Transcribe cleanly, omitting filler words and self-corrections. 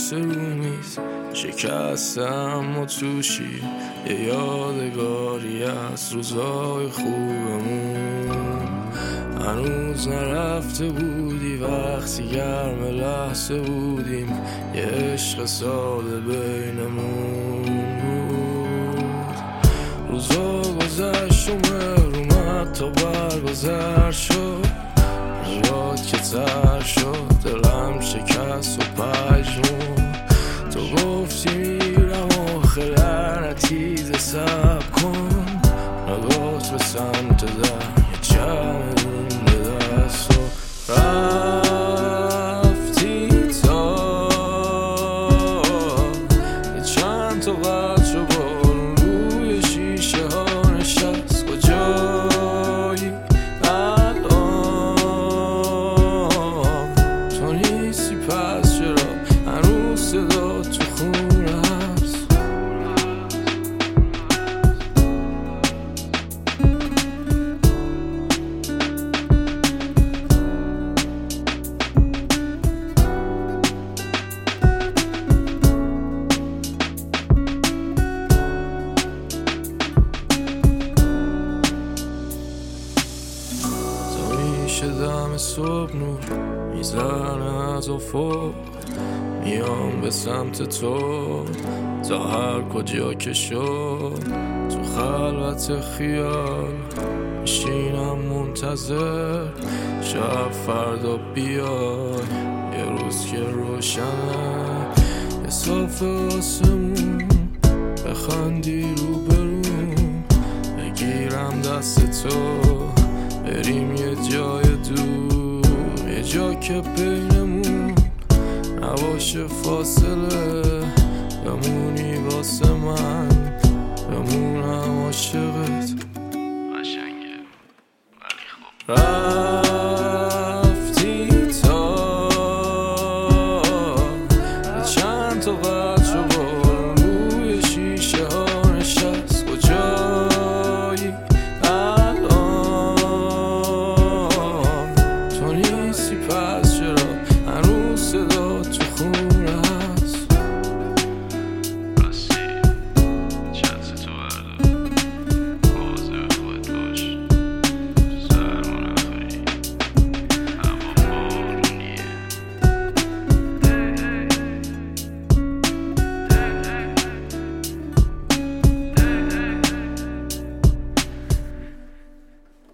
واسه رومیز شکستم و توشی یه یادگاری از روزای خوبمون. هنوز نرفته بودی وقتی گرم لحظه بودیم، یه عشق ساده بینمون بود. روزا گذشت و مهر اومد تا برگذر شد، یاد که تر شد دلم شکست و پژمون. تو گفتی میرم آخه لعنتیزه صبر کن، نگات به سمت در یه چمدون به دست و رفتی تا یه چند تا قطر بارون روی شیشه ها نشست. کجایی الان تو نیستی پس چرا هنوز صدا تو خونه هست؟ دم صبح نور میزنه از افق، میام به سمت تو تا هر کجا که شد. تو خلوت خیال میشینم منتظر شب فردا بیای، یه روز که روشنه یه صاف آسمون، بخندی رو برون بگیرم دست تو، بریم یه جای دور، یه جا که بینمون نباشه فاصله، بمونی واسه من بمونم عاشقت. قشنگه ولی خب